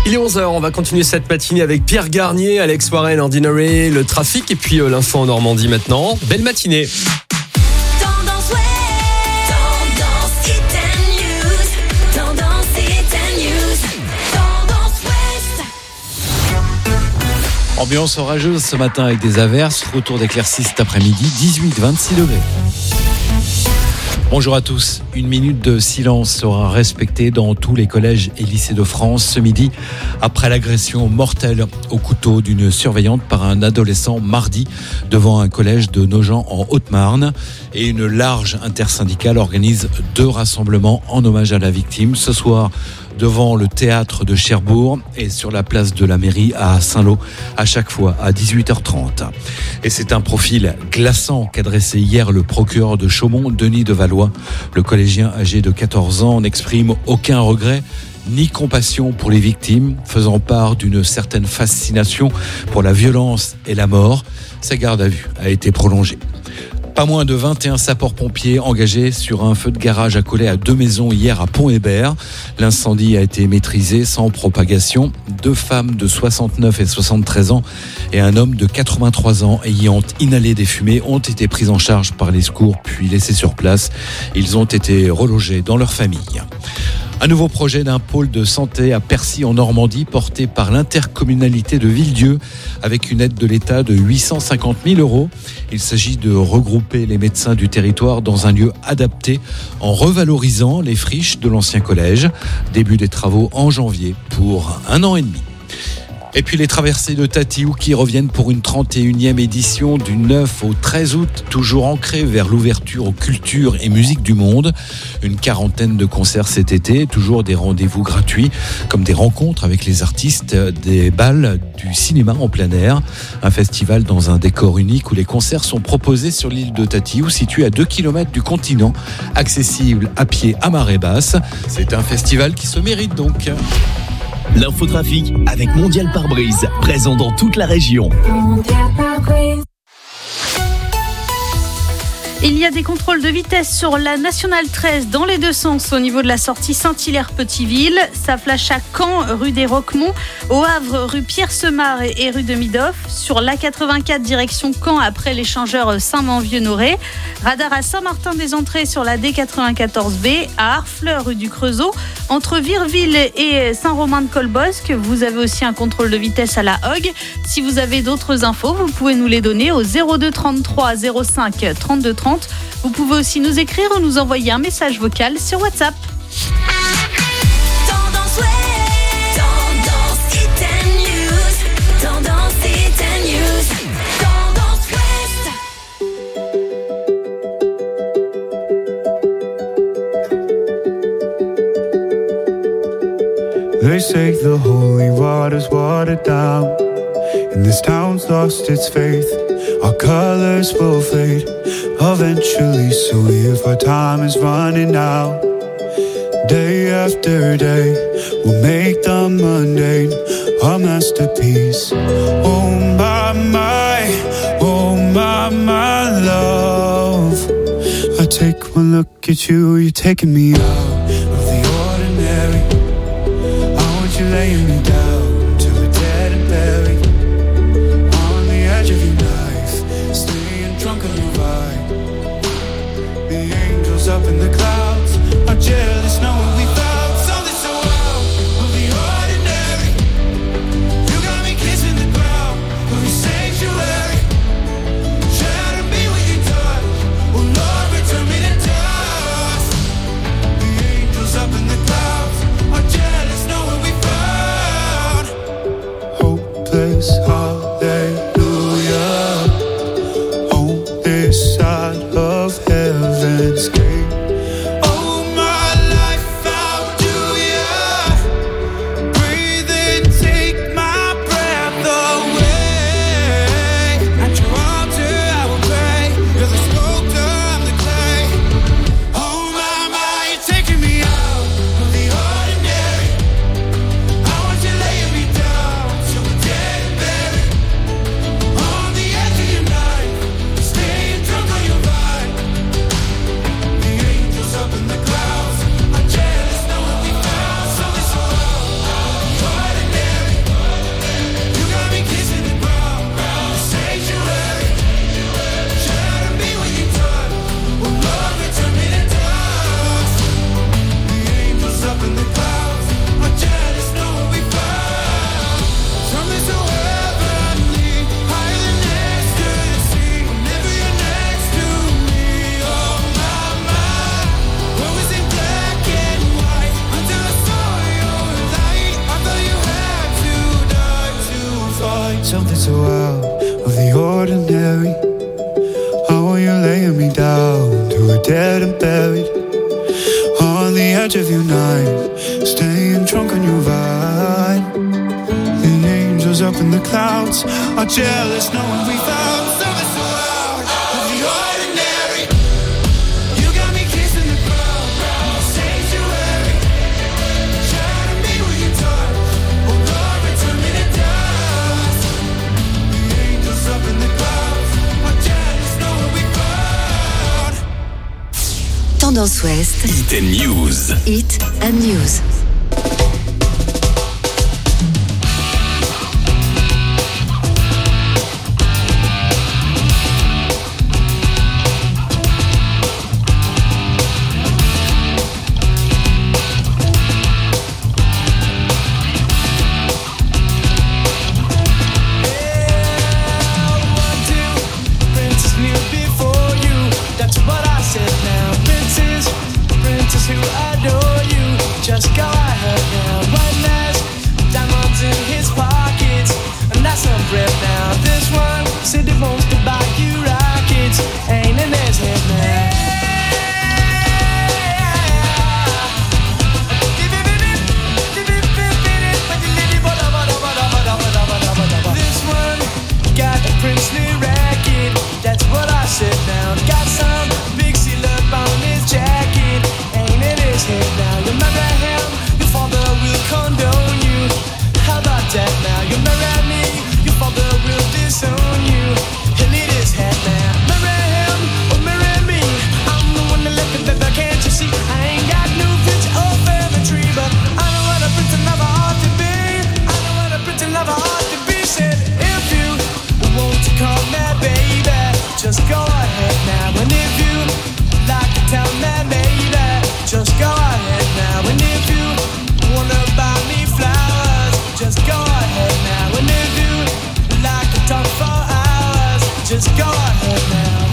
Il est 11h, on va continuer cette matinée avec Pierre Garnier, Alex Warren, Ordinary, le trafic et puis l'info en Normandie maintenant. Belle matinée. Ambiance orageuse ce matin avec des averses, retour d'éclaircies cet après-midi, 18-26 degrés. Bonjour à tous. Une minute de silence sera respectée dans tous les collèges et lycées de France ce midi après l'agression mortelle au couteau d'une surveillante par un adolescent mardi devant un collège de Nogent en Haute-Marne. Et une large intersyndicale organise 2 rassemblements en hommage à la victime ce soir devant le théâtre de Cherbourg et sur la place de la mairie à Saint-Lô, à chaque fois à 18h30. Et c'est un profil glaçant qu'a dressé hier le procureur de Chaumont, Denis de Valois. Le collégien âgé de 14 ans n'exprime aucun regret ni compassion pour les victimes, faisant part d'une certaine fascination pour la violence et la mort. Sa garde à vue a été prolongée. Pas moins de 21 sapeurs-pompiers engagés sur un feu de garage accolé à 2 maisons hier à Pont-Hébert. L'incendie a été maîtrisé sans propagation. 2 femmes de 69 et 73 ans et un homme de 83 ans ayant inhalé des fumées ont été pris en charge par les secours puis laissés sur place. Ils ont été relogés dans leur famille. Un nouveau projet d'un pôle de santé à Percy en Normandie porté par l'intercommunalité de Villedieu avec une aide de l'État de 850 000 €. Il s'agit de regrouper les médecins du territoire dans un lieu adapté en revalorisant les friches de l'ancien collège. Début des travaux en janvier pour 1 an et demi. Et puis les traversées de Tatiou qui reviennent pour une 31e édition du 9 au 13 août, toujours ancrée vers l'ouverture aux cultures et musiques du monde. Une 40aine de concerts cet été, toujours des rendez-vous gratuits, comme des rencontres avec les artistes, des balles, du cinéma en plein air. Un festival dans un décor unique où les concerts sont proposés sur l'île de Tatiou, située à 2 km du continent, accessible à pied à marée basse. C'est un festival qui se mérite donc. L'infotrafic avec Mondial Pare-Brise, présent dans toute la région. Il y a des contrôles de vitesse sur la Nationale 13 dans les 2 sens au niveau de la sortie Saint-Hilaire-Petiteville. Ça flash à Caen, rue des Roquemonts, au Havre, rue Pierre-Semard et rue de Midoff. Sur l'A84 direction Caen après l'échangeur Saint-Manvieux-Noré. Radar à Saint-Martin-des-Entrées sur la D94B, à Harfleur, rue du Creusot. Entre Virville et Saint-Romain-de-Colbosque, vous avez aussi un contrôle de vitesse à la Hogue. Si vous avez d'autres infos, vous pouvez nous les donner au 02 33 05 32 30. Vous pouvez aussi nous écrire ou nous envoyer un message vocal sur WhatsApp. Tendance Hit News. Tendance Hit News. Tendance West. They say the holy water's watered down, and this town's lost its faith. Our colors will fade eventually, so if our time is running out, day after day, we'll make the mundane a masterpiece. Oh my love, I take one look at you, you're taking me out of the ordinary. I want you laying me down till we're dead and buried on the edge of your knife, staying drunk on your vibe. The angels up in the clouds are jealous knowing we found something so out of the ordinary. You got me kissing the ground of your sanctuary. Shatter me with your touch, oh Lord, return me to dust. The something so out of the ordinary. How are you laying me down to a dead and buried on the edge of your night, staying drunk on your vine. The angels up in the clouds are jealous knowing we found something so out of the ordinary. You got me kissing the ground, sanctuary. Shine on me with your touch, oh Lord, return me to dust. The angels up in the clouds are jealous knowing we found. Tendance Ouest. Hit and News. Hit and News. Who adore you, just go ahead now. One last diamonds in his pockets, and that's some breath now. This one said he wants to buy you rockets, ain't in his head now. This one got a princely racket, that's what I said now. Got some big seal up on his jacket, ain't in his head now. You marry him, your father will condone you. How about that now? You marry me, your father will disown you. He'll eat his head now. Marry him or marry me, I'm the one that left it better, can't you see? I ain't got no rich or family tree, but I know what a prince and lover ought to be. I know what a prince and lover ought to be. Said if you want to call me baby, just go ahead now. And if you like to tell me baby, just go ahead now. And if you wanna buy me flowers, just go ahead now. And if you like to talk for hours, just go ahead now.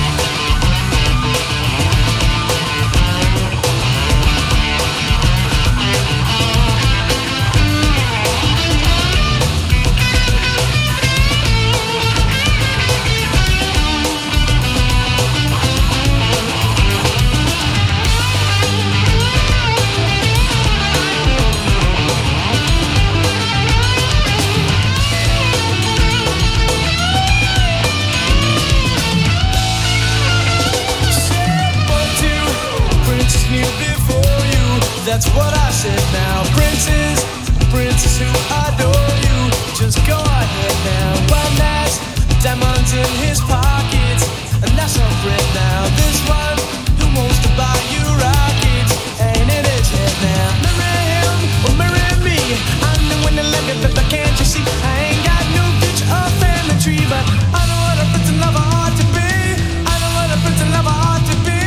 That's what I said now. Princes, princes who adore you, just go ahead now. One last diamonds in his pockets, and that's some bread now. This one who wants to buy you rockets, ain't in his head now. Marry him or marry me, I'm the one that left it, but can't you see? I ain't got no bitch or family tree, but I know what a prince and lover ought to be. I know what a prince and lover ought to be.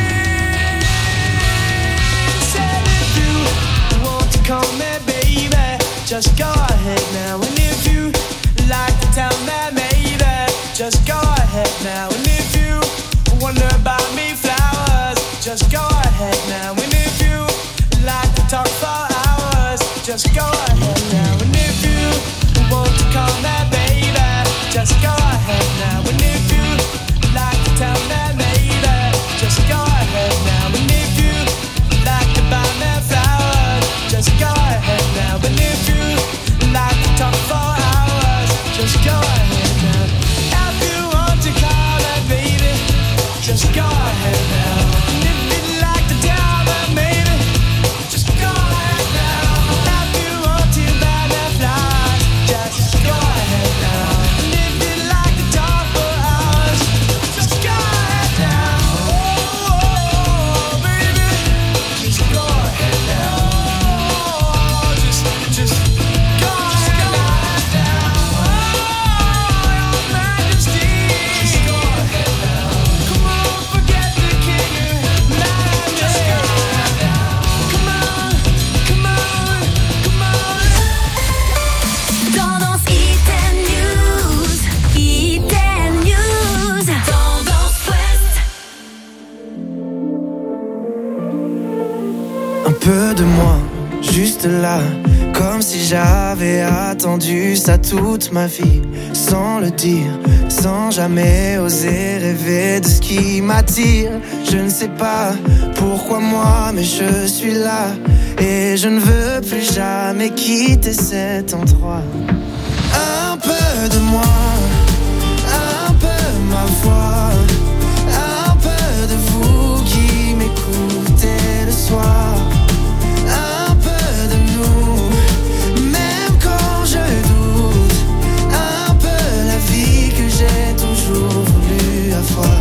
Call me baby, just go ahead now. And if you like to tell me maybe, just go ahead now. And if you wonder about me flowers, just go ahead now. And if you like to talk for hours, just go ahead now. And if you want to call me baby, just go ahead now. And if you like to tell me maybe, just go ahead now. And if you like to buy me flowers, just go ahead now. But if you like to talk for hours, just go ahead now. If you want to call that baby, just go ahead now. And if you like to tell that maybe, just go ahead now. If you want to buy that flowers, just go ahead now. And if you like to talk juste là, comme si j'avais attendu ça toute ma vie, sans le dire, sans jamais oser rêver de ce qui m'attire. Je ne sais pas pourquoi moi, mais je suis là, et je ne veux plus jamais quitter cet endroit. Un peu de moi, un peu ma voix, un peu de vous qui m'écoutez le soir, un peu de nous, même quand je doute, un peu la vie que j'ai toujours voulu avoir.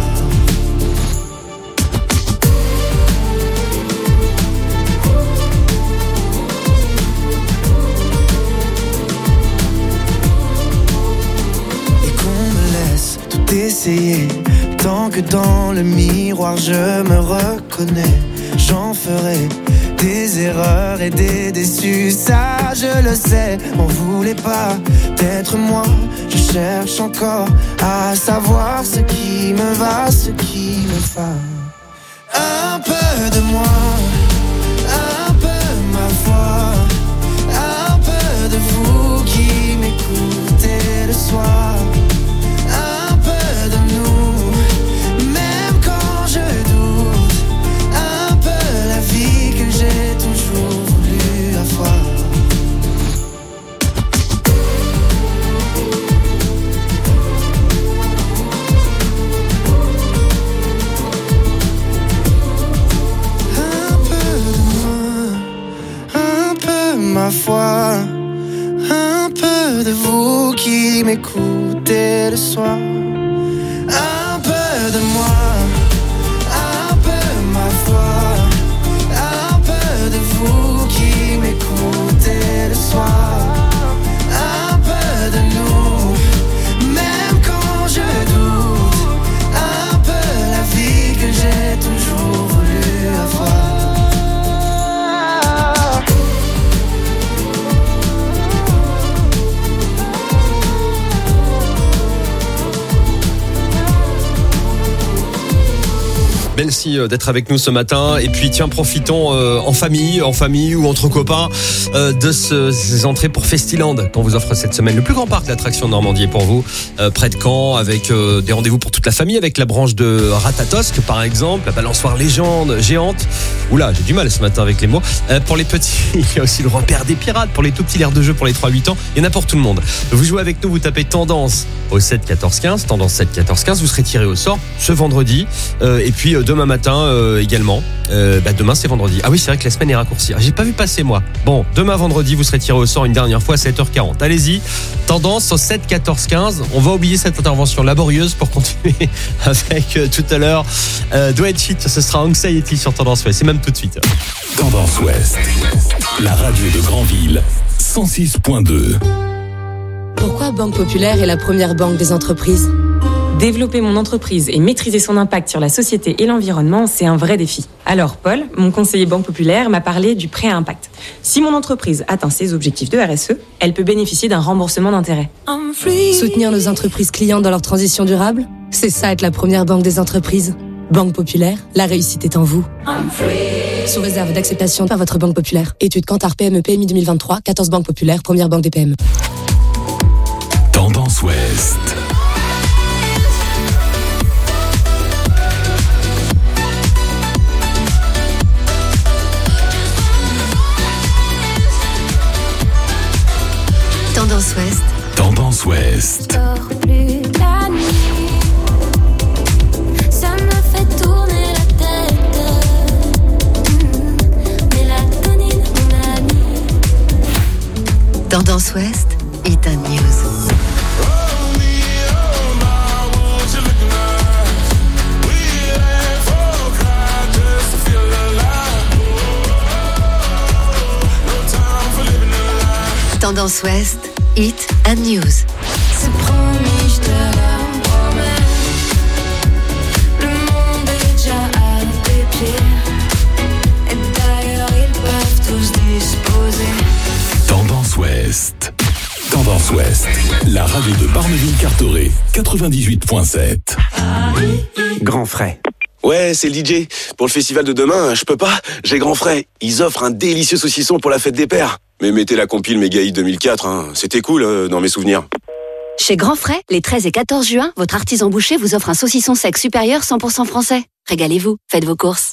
Essayer, tant que dans le miroir je me reconnais, j'en ferai des erreurs et des déçus, ça je le sais. M'en voulez pas d'être moi, je cherche encore à savoir ce qui me va, ce qui me va. Un peu de moi, un peu ma voix, un peu de vous qui m'écoutez le soir, un peu de nous, même quand je doute, un peu la vie que j'ai toujours voulu avoir. Un peu de moi, un peu ma foi, un peu de vous qui m'écoutez le soir, un peu de moi, un peu ma foi, un peu de vous qui m'écoutez le soir, un peu de nous, même quand je doute, un peu la vie que j'ai toujours voulu avoir. Merci d'être avec nous ce matin. Et puis tiens, profitons en famille ou entre copains de ces entrées pour Festiland qu'on vous offre cette semaine. Le plus grand parc d'attractions de Normandie est pour vous, près de Caen, avec des rendez-vous pour toute la famille, avec la branche de Ratatosque par exemple, la balançoire légende géante. Oula, j'ai du mal ce matin avec les mots. Pour les petits, il y a aussi le repère des pirates. Pour les tout petits, l'air de jeu pour les 3-8 ans. Il y en a pour tout le monde. Vous jouez avec nous, vous tapez tendance au 7 14 15, tendance 7 14 15. Vous serez tiré au sort ce vendredi. Et puis demain matin également. Demain c'est vendredi. Ah oui, c'est vrai que la semaine est raccourcie. J'ai pas vu passer moi. Bon, demain vendredi, vous serez tiré au sort une dernière fois à 7h40. Allez-y, tendance au 7 14 15. On va oublier cette intervention laborieuse pour continuer avec tout à l'heure Dwayne Cheat. Ce sera Anxiety sur Tendance Ouest. C'est même tout de suite. Tendance Ouest, la radio de Granville, 106.2. Pourquoi Banque Populaire est la première banque des entreprises ? Développer mon entreprise et maîtriser son impact sur la société et l'environnement, c'est un vrai défi. Alors Paul, mon conseiller Banque Populaire, m'a parlé du prêt à impact. Si mon entreprise atteint ses objectifs de RSE, elle peut bénéficier d'un remboursement d'intérêts. Soutenir nos entreprises clientes dans leur transition durable, c'est ça être la première banque des entreprises. Banque Populaire, la réussite est en vous. Sous réserve d'acceptation par votre Banque Populaire. Étude Kantar PME PMI 2023, 14 Banques Populaires, première banque des PME. Tendance Ouest. Tendance Ouest. Tendance Ouest. Dors plus la nuit, ça me fait tourner la tête. Mélatonine, mon ami. Tendance Ouest, Hit and News. Tendance Ouest, Hit and News. C'est promis, je te le promets. Le monde est déjà à tes pieds. Et d'ailleurs, ils peuvent tous disposer. Tendance Ouest. Tendance Ouest, la radio de Barneville-Carteret, 98.7. Grand frais. Ouais, c'est le DJ. Pour le festival de demain, je peux pas. J'ai grand frais. Ils offrent un délicieux saucisson pour la fête des pères. Mais mettez la compile Méga Hit 2004, hein. C'était cool dans mes souvenirs. Chez Grand Frais, les 13 et 14 juin, votre artisan boucher vous offre un saucisson sec supérieur 100% français. Régalez-vous, faites vos courses.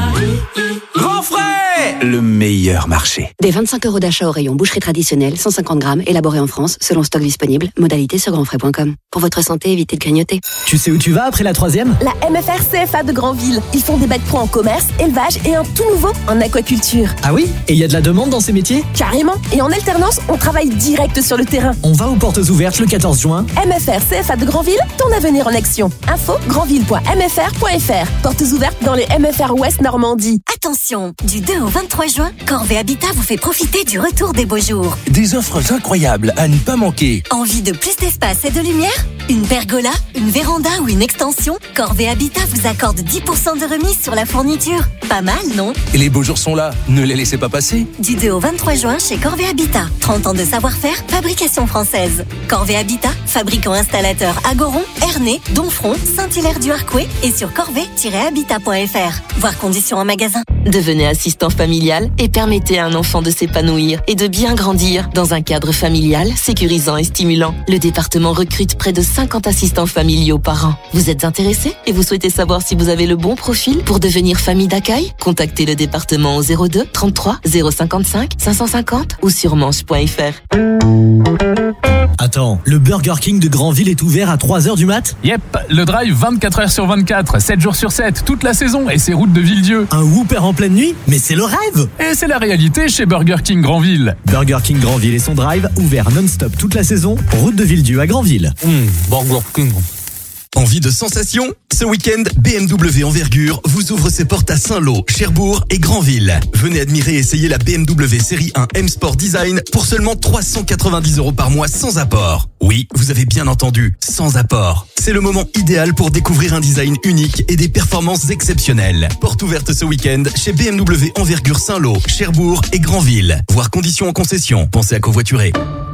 Grand Frais, le meilleur marché. Des 25 € d'achat au rayon boucherie traditionnelle, 150 grammes, élaboré en France, selon stock disponible. Modalité sur grandfrais.com. Pour votre santé, évitez de grignoter. Tu sais où tu vas après la 3e? La MFR CFA de Granville. Ils font des bacs pro en commerce, élevage et un tout nouveau en aquaculture. Ah oui? Et il y a de la demande dans ces métiers? Carrément. Et en alternance, on travaille direct sur le terrain. On va aux portes ouvertes le 14 juin. MFR CFA de Granville, ton avenir en action. Info granville.mfr.fr. Portes ouvertes dans les MFR Ouest Normandie. Attention, du 2 au 23 juin, Corvée Habitat vous fait profiter du retour des beaux jours. Des offres incroyables à ne pas manquer. Envie de plus d'espace et de lumière? Une pergola, une véranda ou une extension? Corvée Habitat vous accorde 10% de remise sur la fourniture. Pas mal, non? Et les beaux jours sont là, ne les laissez pas passer. Du 2 au 23 juin chez Corvée Habitat. 30 ans de savoir-faire, fabrication française. Corvée Habitat, fabricant installateur à Goron, Ernée, Donfront, Saint-Hilaire-du-Harcouët et sur corvée-habitat.fr. Voir conditions en magasin. Devenez assistant familial et permettez à un enfant de s'épanouir et de bien grandir dans un cadre familial sécurisant et stimulant. Le département recrute près de 50 assistants familiaux par an. Vous êtes intéressé et vous souhaitez savoir si vous avez le bon profil pour devenir famille d'accueil? Contactez le département au 02 33 055 550 ou sur manche.fr. Attends, le Burger King de Granville est ouvert à 3h du mat? Yep, le drive 24 h sur 24, 7 jours sur 7, toute la saison et c'est route de Villedieu. Un Whopper en pleine nuit? Mais c'est le rêve! Et c'est la réalité chez Burger King Granville. Burger King Granville et son drive, ouvert non-stop toute la saison, route de Villedieu à Granville. Burger King. Envie de sensation? Ce week-end, BMW Envergure vous ouvre ses portes à Saint-Lô, Cherbourg et Granville. Venez admirer et essayer la BMW Série 1 M Sport Design pour seulement 390 € par mois sans apport. Oui, vous avez bien entendu, sans apport. C'est le moment idéal pour découvrir un design unique et des performances exceptionnelles. Porte ouverte ce week-end chez BMW Envergure Saint-Lô, Cherbourg et Granville. Voir conditions en concession. Pensez à covoiturer.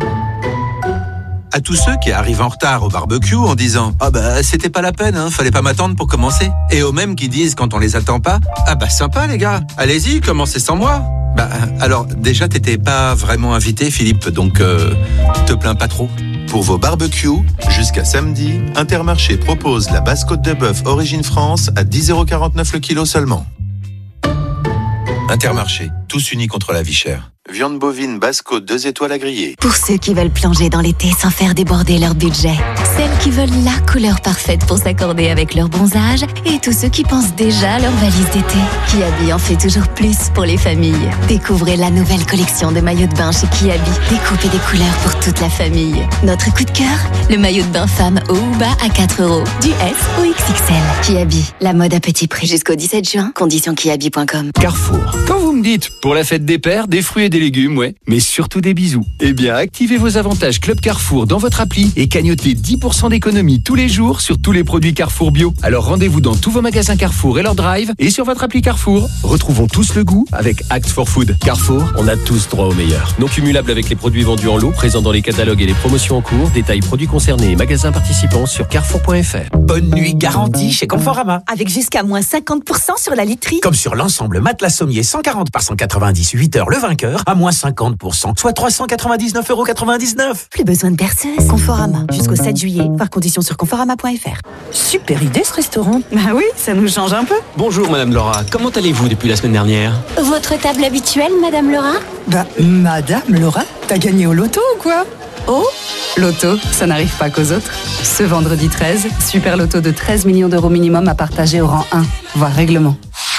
À tous ceux qui arrivent en retard au barbecue en disant « Ah bah c'était pas la peine, fallait pas m'attendre pour commencer ». Et aux mêmes qui disent quand on les attend pas « Ah bah sympa les gars, allez-y, commencez sans moi ». Bah alors déjà t'étais pas vraiment invité Philippe, donc te plains pas trop. Pour vos barbecues, jusqu'à samedi, Intermarché propose la basse côte de bœuf Origine France à 10,49 € le kilo seulement. Intermarché, tous unis contre la vie chère. Viande bovine basse-côte 2 étoiles à griller. Pour ceux qui veulent plonger dans l'été sans faire déborder leur budget. Celles qui veulent la couleur parfaite pour s'accorder avec leur bronzage. Et tous ceux qui pensent déjà à leur valise d'été. Kiabi en fait toujours plus pour les familles. Découvrez la nouvelle collection de maillots de bain chez Kiabi. Découpez des couleurs pour toute la famille. Notre coup de cœur, le maillot de bain femme haut ou bas à 4 €. Du S au XXL. Kiabi, la mode à petit prix. Jusqu'au 17 juin, conditions kiabi.com. Carrefour. Quand vous me dites, pour la fête des pères, des fruits et des légumes, ouais, mais surtout des bisous. Eh bien, activez vos avantages Club Carrefour dans votre appli et cagnotez 10% d'économie tous les jours sur tous les produits Carrefour Bio. Alors rendez-vous dans tous vos magasins Carrefour et leur drive et sur votre appli Carrefour. Retrouvons tous le goût avec Act for Food. Carrefour, on a tous droit au meilleur. Non cumulable avec les produits vendus en lot, présents dans les catalogues et les promotions en cours. Détails produits concernés et magasins participants sur carrefour.fr. Bonne nuit garantie chez Conforama. Avec jusqu'à moins 50% sur la literie. Comme sur l'ensemble matelas sommier 140 par 190 8 heures le vainqueur à moins 50%, soit 399,99 €. Plus besoin de perceuse. Conforama. Jusqu'au 7 juillet. Voir conditions sur conforama.fr. Super idée ce restaurant. Bah oui, ça nous change un peu. Bonjour Madame Laura, comment allez-vous depuis la semaine dernière? Votre table habituelle, Madame Laura? Bah, Madame Laura, t'as gagné au loto ou quoi? Oh, loto, ça n'arrive pas qu'aux autres. Ce vendredi 13, super loto de 13 millions d'euros minimum à partager au rang 1, voire règlement.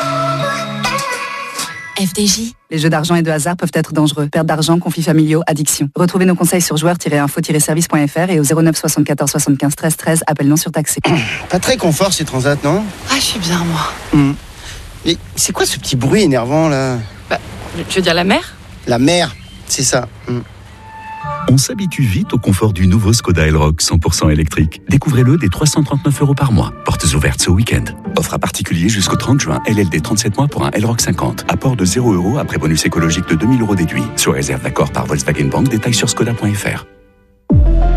FDJ. Les jeux d'argent et de hasard peuvent être dangereux. Perte d'argent, conflits familiaux, addiction. Retrouvez nos conseils sur joueurs-info-service.fr et au 09 74 75 13 13. Appel non surtaxé. Pas très confort ces transats, non? Ah, je suis bien, moi. Et c'est quoi ce petit bruit énervant, là? Bah, tu veux dire la mer? La mer, c'est ça. On s'habitue vite au confort du nouveau Skoda Elroq 100% électrique. Découvrez-le dès 339 € par mois. Portes ouvertes ce week-end. Offre à particulier jusqu'au 30 juin. LLD 37 mois pour un Elroq 50. Apport de 0 € après bonus écologique de 2000 € déduit. Sur réserve d'accord par Volkswagen Bank. Détails sur skoda.fr.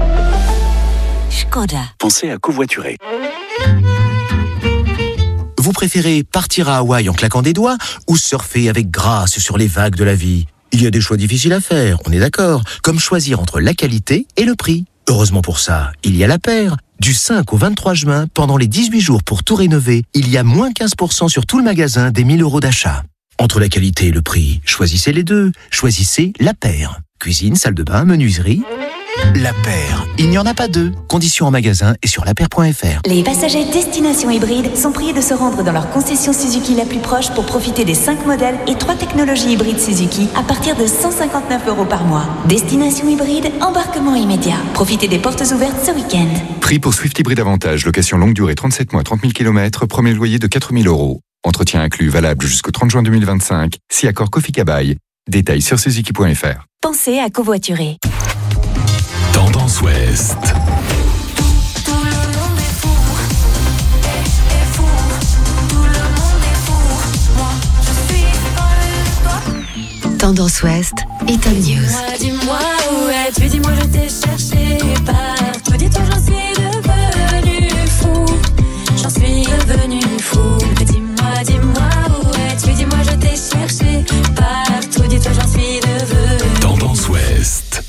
Skoda. Pensez à covoiturer. préférez partir à Hawaï en claquant des doigts ou surfer avec grâce sur les vagues de la vie? Il y a des choix difficiles à faire, on est d'accord, comme choisir entre la qualité et le prix. Heureusement pour ça, il y a La Paire. Du 5 au 23 juin, pendant les 18 jours pour tout rénover, il y a moins 15% sur tout le magasin des 1 000 € d'achat. Entre la qualité et le prix, choisissez les deux. Choisissez La Paire. Cuisine, salle de bain, menuiserie. La Paire, il n'y en a pas deux. Conditions en magasin et sur lapaire.fr. Les passagers destination hybride sont priés de se rendre dans leur concession Suzuki la plus proche pour profiter des 5 modèles et 3 technologies hybrides Suzuki à partir de 159 € par mois. Destination hybride, embarquement immédiat. Profitez des portes ouvertes ce week-end. Prix pour Swift Hybride Avantage, location longue durée 37 mois, 30 000 km, premier loyer de 4 000 €. Entretien inclus, valable jusqu'au 30 juin 2025. Si accord Kofi Kabaï. Détails sur suzuki.fr. Pensez à covoiturer. Tendance Ouest. Tendance Ouest, Eton News. Dis-moi où es-tu, dis-moi je t'ai cherché partout. Dis-toi j'en suis devenu fou. J'en suis devenu fou. Dis-moi où es-tu, dis-moi je t'ai cherché partout. Dis-toi j'en suis devenu. Tendance Ouest.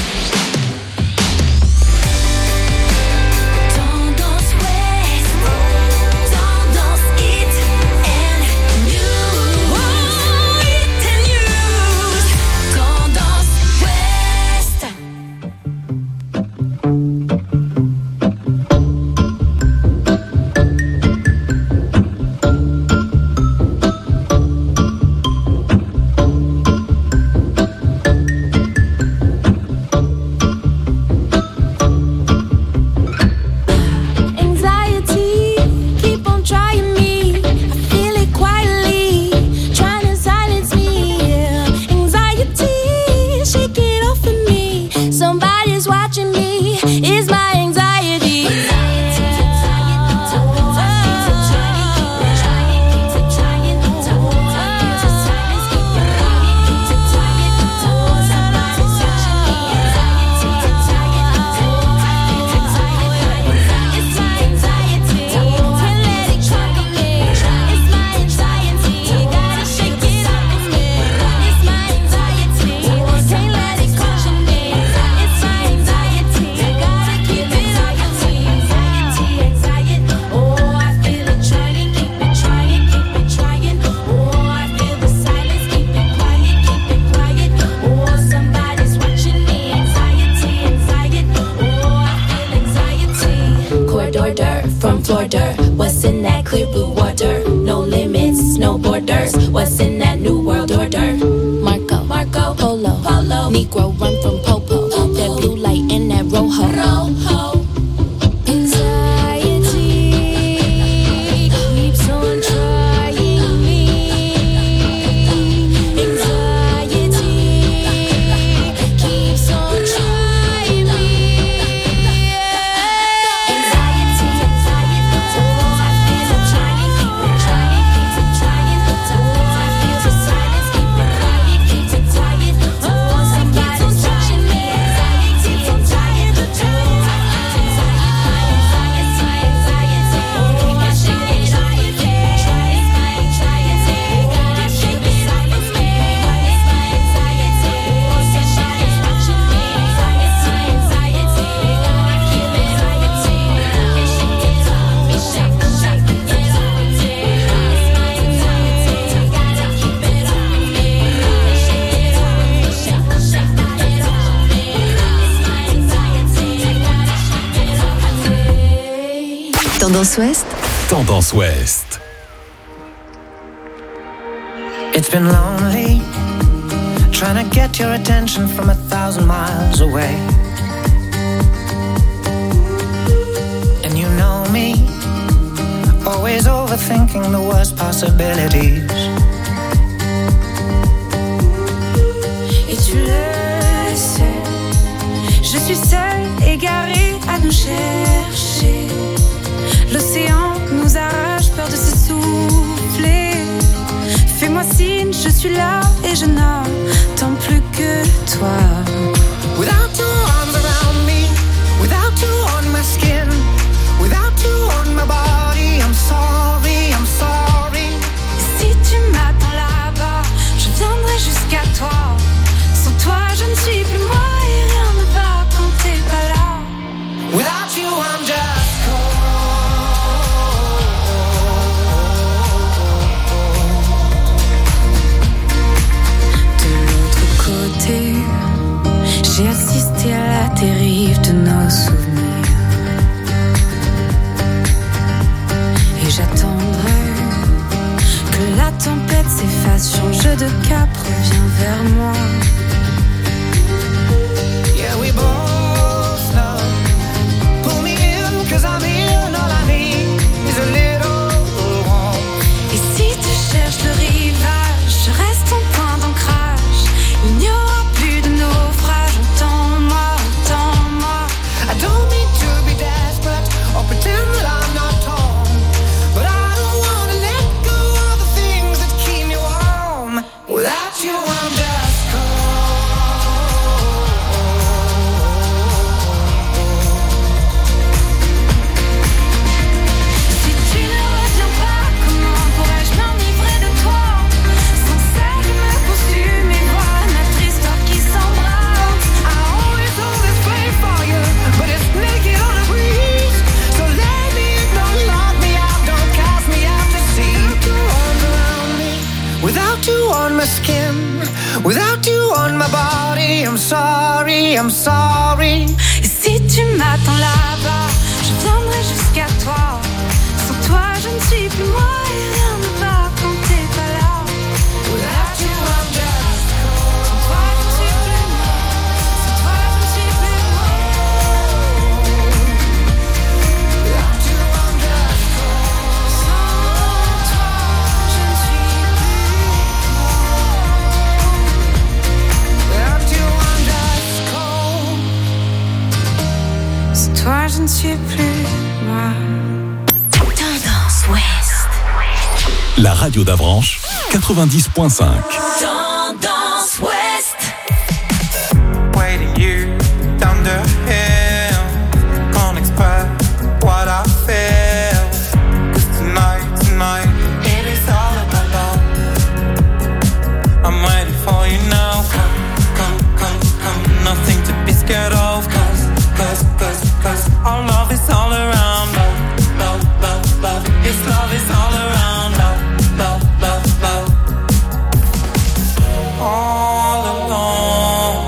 What's in that clear blue water? No limits, no borders. What's in that new world order? Marco, Polo, Negro run from Popo. That blue light in that rojo. Anxiety keeps on trying me. Anxiety keeps on trying me. Tendance Ouest. Tendance Ouest. It's been lonely trying to get your attention from 1,000 miles away. And you know me, always overthinking the worst possibilities. Et tu le sais, je suis seule, égarée à nous chercher. L'océan nous arrache, peur de s'essouffler. Fais-moi signe, je suis là et je n'attends plus que toi. Without your arms around me, without you on my skin, without you on my body, I'm sorry, I'm sorry. reviens vers moi. Yeah, we both love. Pull me in, 'cause I'm in. All I need is a little warmth. Et si tu cherches le rivage, je reste ton point d'ancrage. Il n'y aura plus de naufrage. Entends-moi, entends-moi. I don't mean to be desperate or pretend that I'm not torn, but I don't wanna let go of the things that keep me warm. Without you, I'm just Si tu ne reviens pas, comment pourrais-je m'enivrer de toi? Sans cesse me consume et vois notre histoire qui s'embrase. I always hold this flame for you, but it's naked on a breeze. So let me in, don't lock me out, don't cast me out to sea. Without you arms around me, without you on my skin, without you on my body, I'm sorry, I'm sorry. Et si tu m'attends là-bas, je viendrai jusqu'à toi. Sans toi, je ne suis plus moi et rien ne va quand t'es pas là. Without you, I'm just cold. Sans toi, je ne suis plus moi. Sans toi, je ne suis plus moi. Without you, I'm just cold. Sans toi, je ne suis plus Without you, I'm just cold. Sans toi, je ne suis plus moi. Tendance Ouest. La radio d'Avranches, 90.5. Tendance Ouest. Waiting you down the hill. Can't express what I feel. 'Cause tonight, it is all about love. I'm ready for you now. Come, nothing to be scared of. Cause our love is all around. Love. This love is all around. Love. All alone,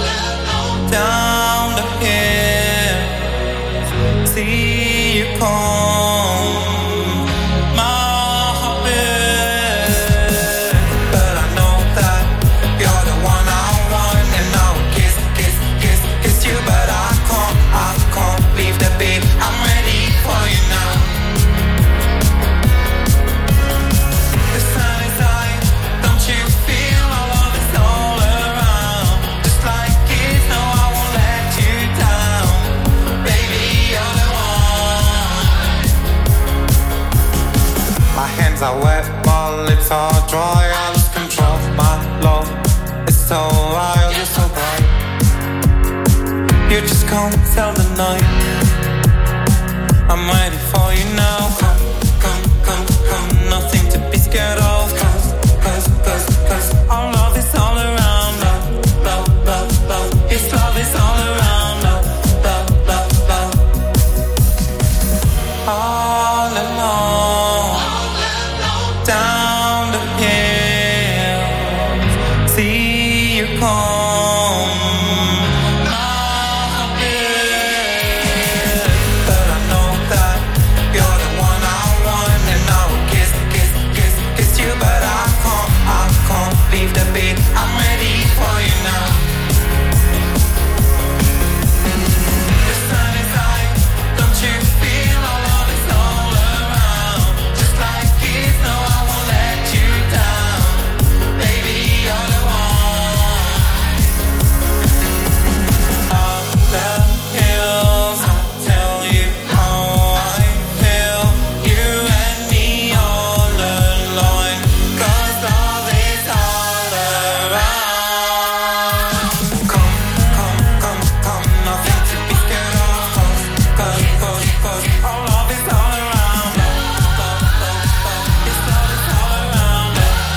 down the hill, see you come, my heart beats. But I know that you're the one I want, and I will kiss you, but I can't leave the beat. I'm ready for you now. The sun is high, don't you feel our love is all around? Just like kids, no, I won't let you down. Baby, you're the one. My hands are wet, my lips are dry, I lose control. My love is so wild, you're so bright. You just can't tell the night. I'm ready for you now. Come, nothing to be scared of. Cause our love is all around. Love. This love is all around. Love. All alone, down the hill, see you come. But I know that you're the one I want, and I will kiss you, but I can't leave the beat. I'm ready for you now. The sun is high, don't you feel our love is all around? Just like kids, no, I won't let you down. Baby, you're the one. Up the hills, I'll tell you how I feel. You and me all alone. 'Cause love is all around. Come, nothing to be scared of. 'Cause our love is all around. This love is all around.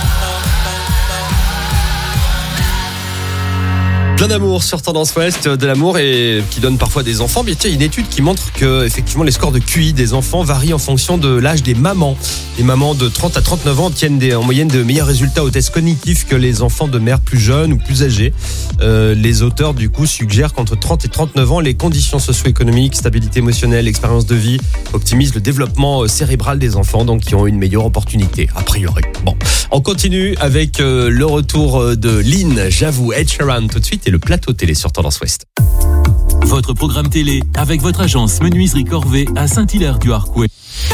Plein d'amour sur Tendance Ouest, de l'amour et qui donne parfois des enfants. Mais tiens, il y a une étude qui montre que effectivement les scores de QI des enfants varient en fonction de l'âge des mamans. Les mamans de 30 à 39 ans obtiennent en moyenne de meilleurs résultats aux tests cognitifs que les enfants de mères plus jeunes ou plus âgées. Les auteurs du coup suggèrent qu'entre 30 et 39 ans, les conditions socio-économiques, stabilité émotionnelle, expérience de vie optimisent le développement cérébral des enfants, donc qui ont une meilleure opportunité a priori. Bon, On continue avec le retour de Lynn, j'avoue, Ed Sheeran tout de suite et le plateau télé sur Tendance Ouest. Votre programme télé avec votre agence Menuiserie Corvée à Saint-Hilaire-du-Harcouët.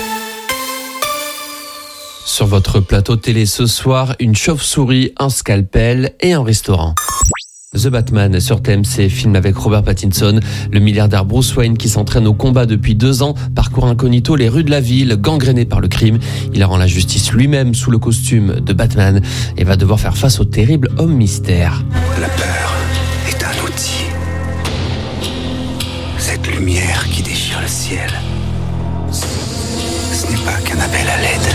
Sur votre plateau télé ce soir, une chauve-souris, un scalpel et un restaurant. The Batman sur TMC, film avec Robert Pattinson. Le milliardaire Bruce Wayne qui s'entraîne au combat depuis 2 ans parcourt incognito les rues de la ville, gangréné par le crime. Il rend la justice lui-même sous le costume de Batman et va devoir faire face au terrible homme mystère. La peur est un outil. Cette lumière qui déchire le ciel, ce n'est pas qu'un appel à l'aide.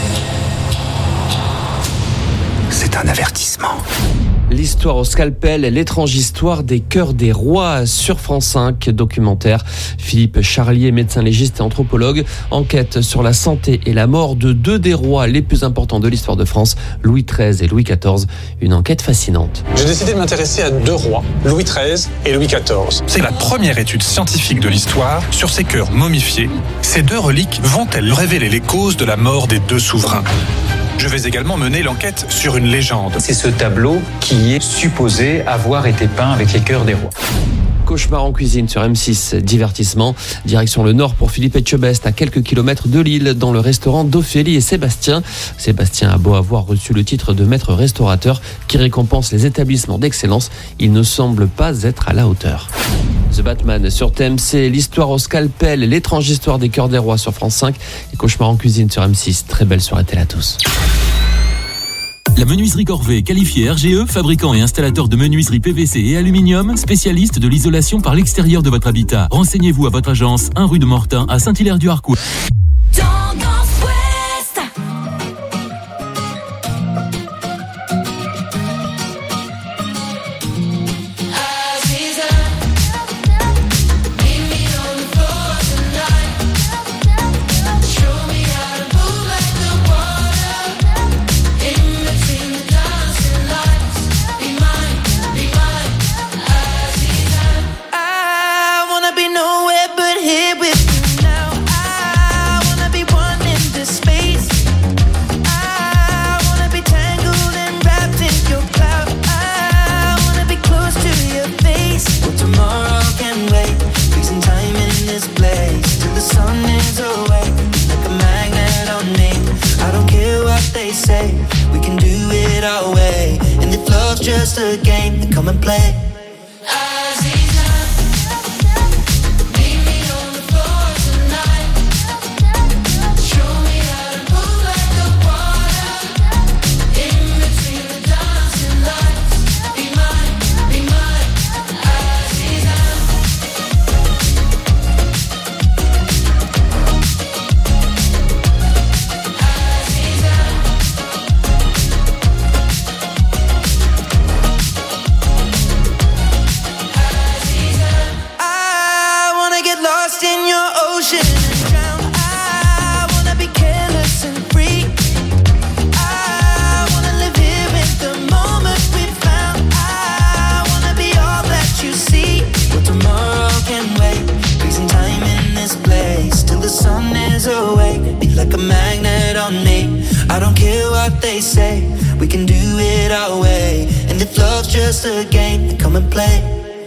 C'est un avertissement. L'histoire au scalpel, l'étrange histoire des cœurs des rois sur France 5, documentaire. Philippe Charlier, médecin légiste et anthropologue, enquête sur la santé et la mort de 2 des rois les plus importants de l'histoire de France, Louis XIII et Louis XIV. Une enquête fascinante. J'ai décidé de m'intéresser à 2 rois, Louis XIII et Louis XIV. C'est la première étude scientifique de l'histoire sur ces cœurs momifiés. Ces 2 reliques vont-elles révéler les causes de la mort des 2 souverains ? Je vais également mener l'enquête sur une légende. C'est ce tableau qui est supposé avoir été peint avec les cœurs des rois. Cauchemar en cuisine sur M6, divertissement. Direction le nord pour Philippe Etchebest, à quelques kilomètres de Lille, dans le restaurant d'Ophélie et Sébastien. Sébastien a beau avoir reçu le titre de maître restaurateur qui récompense les établissements d'excellence, il ne semble pas être à la hauteur. The Batman sur TMC, l'histoire au scalpel, l'étrange histoire des cœurs des rois sur France 5 et Cauchemar en cuisine sur M6. Très belle soirée à tous. La Menuiserie Corvée, qualifiée RGE, fabricant et installateur de menuiserie PVC et aluminium, spécialiste de l'isolation par l'extérieur de votre habitat. Renseignez-vous à votre agence 1 rue de Mortain à Saint-Hilaire-du-Harcouët. Just a game, then come and play. Just a game, then come and play.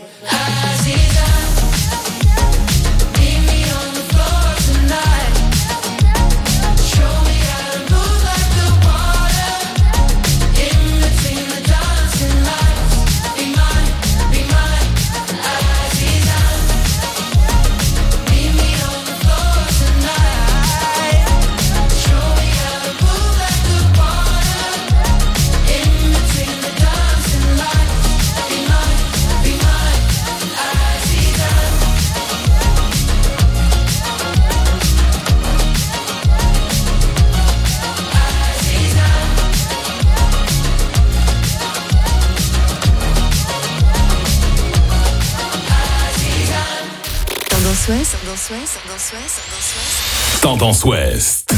Tendance Ouest.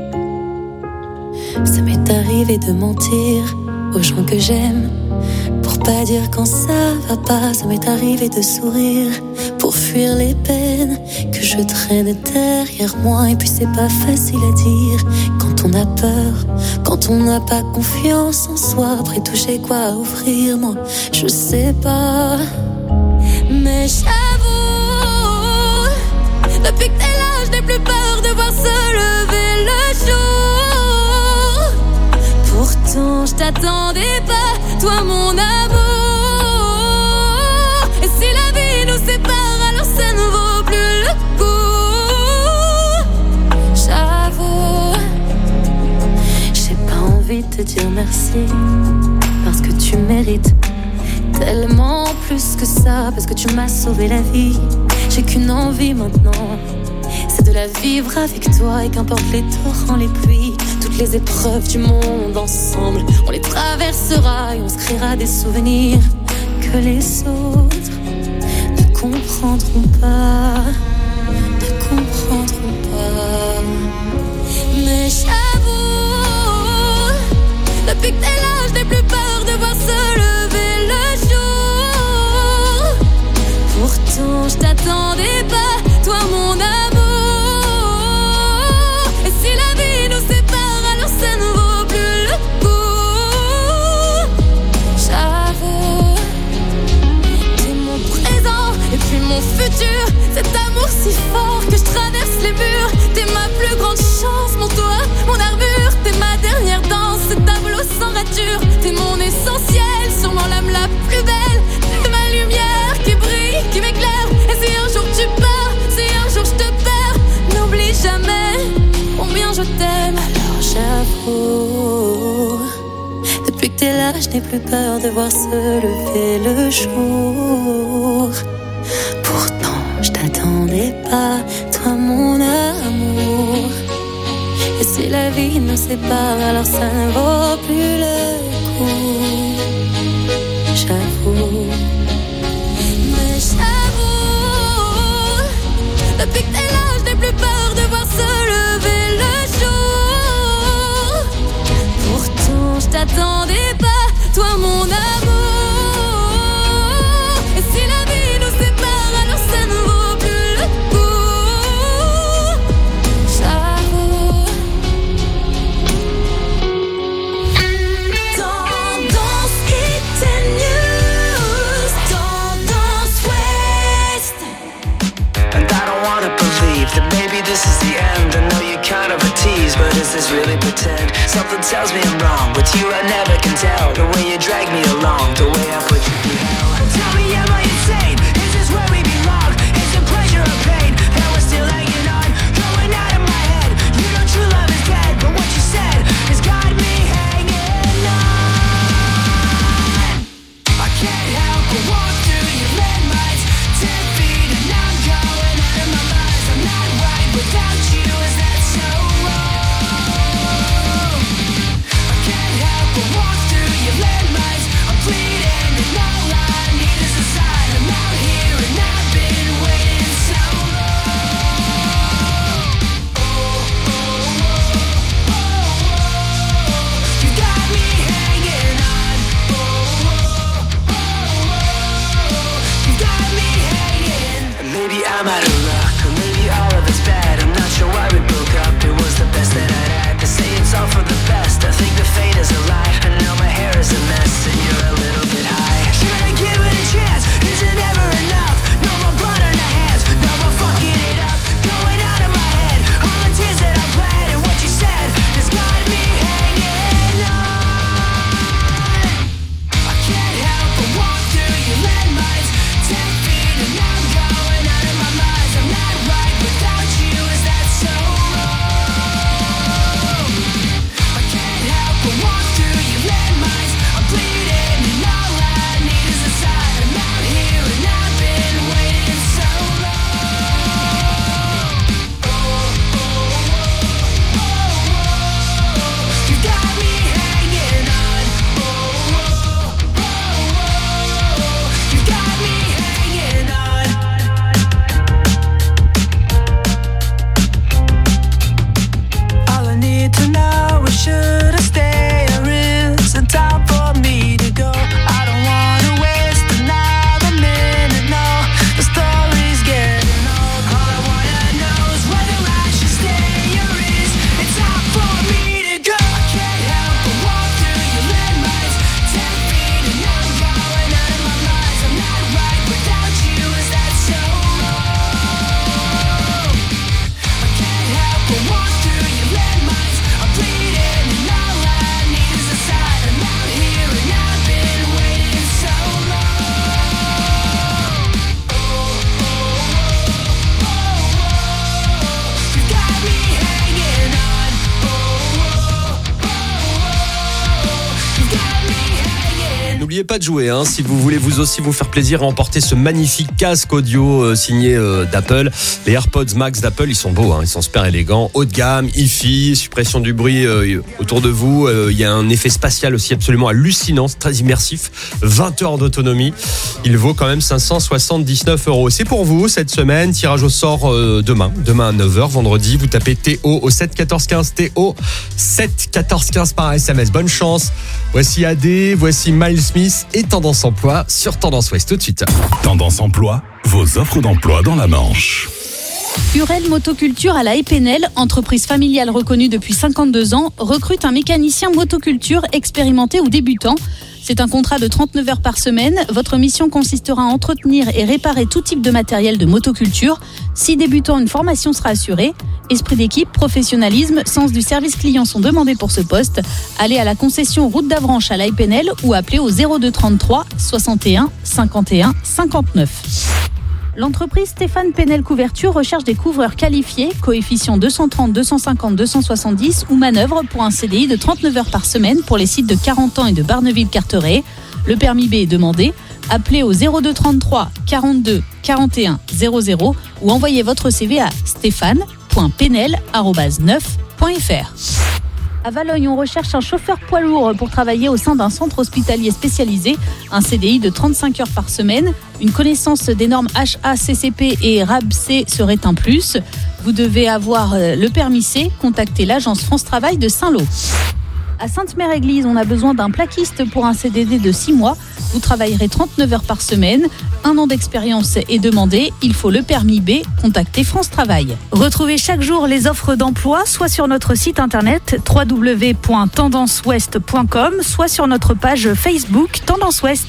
Ça m'est arrivé de mentir aux gens que j'aime pour Pour pas dire quand ça va pas, ça m'est arrivé de sourire pour fuir les peines que je traîne derrière moi. Et puis c'est pas facile à dire quand on a peur, quand on n'a pas confiance en soi. Après tout j'ai quoi offrir, moi je sais pas. Mais j'avoue, depuis que t'es là, je n'ai plus peur de voir se lever le jour. Pourtant je t'attendais pas, toi mon amour. Et si la vie nous sépare, alors ça ne vaut plus le coup. J'avoue, j'ai pas envie de te dire merci, parce que tu mérites tellement plus que ça, parce que tu m'as sauvé la vie. J'ai qu'une envie maintenant, c'est de la vivre avec toi. Et qu'importe les torrents, les pluies, toutes les épreuves du monde ensemble, on les traversera et on se créera des souvenirs que les autres ne comprendront pas, ne comprendront pas. Mais j'avoue, depuis que t'es là, je n'ai plus peur de voir se lever le jour. Pourtant je t'attendais pas, toi mon amour. Et si la vie nous sépare, alors ça ne vaut plus le coup. J'avoue, t'es mon présent et puis mon futur. Cet amour si fort que je traverse les murs. T'es ma plus grande chance, mon toit, mon armure. T'es ma dernière danse, ce tableau sans rature. T'es mon essentiel, sûrement l'âme la plus belle. T'es ma lumière qui brille, qui m'éclaire. Et si un jour tu pars, si un jour je te perds, n'oublie jamais combien je t'aime. Alors j'avoue, depuis que t'es là, je n'ai plus peur de voir se lever le jour. Pourtant je t'attendais pas, toi mon amour. Et si la vie nous sépare, alors ça ne vaut plus le coup. J'avoue, mais j'avoue, depuis que t'es là, je n'ai plus peur de voir se lever le jour. Pourtant je t'attendais pas, toi mon amour. Et si la vie nous sépare, alors ça ne vaut plus le coup. J'avoue. Tendance Hit and News, Tendance Ouest. And I don't wanna believe that maybe this is the end. I know you're kind of a tease, but is this really pretend? Something tells me I'm wrong. With you I never can tell. The way you drag me along, the way I put you through hell. Tell me, am I insane? Is this where we belong? Is it pleasure or pain? And we're still hanging on, going out of my head. You know true love is dead, but what you said has got me hanging on. I can't help but walk through your landmines, 10 feet and I'm going out of my mind. I'm not right without you, is that so wrong? I can't help but walk through your landmines. I'm bleeding and all I need is a sign. I'm out here and I've been waiting so long. You got me hanging on. You got me hanging. Maybe I'm out of luck, or maybe all of it's bad. I'm not sure why we broke up. It was the best that I'd had. They say it's all for the best. I think the fate is a lie. And now my hair is a mess, and you're a little bit high. Should I give it a chance? Is it ever enough? No more blood on the hands, no more fucking it up. Going out of my head, all the tears that I bled, and what you said has got me hanging on. I can't help but walk through your landmines, 10 feet and I'm going out of my mind. n'oubliez pas de jouer, hein, si vous voulez vous aussi vous faire plaisir et emporter ce magnifique casque audio signé d'Apple. Les AirPods Max d'Apple, ils sont beaux, hein, ils sont super élégants, haut de gamme, hi-fi, suppression du bruit autour de vous. Il y a un effet spatial aussi absolument hallucinant, c'est très immersif, 20 heures d'autonomie. Il vaut quand même 579 €. C'est pour vous cette semaine, tirage au sort demain à 9h, vendredi. Vous tapez TO au 7 14 15, TO 7 14 15 par SMS. Bonne chance. Voici AD, voici Miles Smith et Tendance Emploi sur Tendance Ouest tout de suite. Tendance Emploi, vos offres d'emploi dans la Manche. Urel Motoculture à la Épinel, entreprise familiale reconnue depuis 52 ans, recrute un mécanicien motoculture expérimenté ou débutant. C'est un contrat de 39 heures par semaine. Votre mission consistera à entretenir et réparer tout type de matériel de motoculture. Si débutant, une formation sera assurée. Esprit d'équipe, professionnalisme, sens du service client sont demandés pour ce poste. Allez à la concession Route d'Avranches à la Épinel ou appelez au 02 33 61 51 59. L'entreprise Stéphane Penel Couverture recherche des couvreurs qualifiés, coefficient 230, 250, 270 ou manœuvre pour un CDI de 39 heures par semaine pour les sites de Carentan et de Barneville-Carteret. Le permis B est demandé. Appelez au 02 33 42 41 00 ou envoyez votre CV à stéphane.penel@9.fr. À Valognes, on recherche un chauffeur poids lourd pour travailler au sein d'un centre hospitalier spécialisé. Un CDI de 35 heures par semaine. Une connaissance des normes HACCP et RAB-C serait un plus. Vous devez avoir le permis C. Contactez l'agence France Travail de Saint-Lô. À Sainte-Mère-Église, on a besoin d'un plaquiste pour un CDD de 6 mois. Vous travaillerez 39 heures par semaine. 1 an d'expérience est demandé. Il faut le permis B. Contactez France Travail. Retrouvez chaque jour les offres d'emploi, soit sur notre site internet www.tendanceouest.com, soit sur notre page Facebook Tendance Ouest.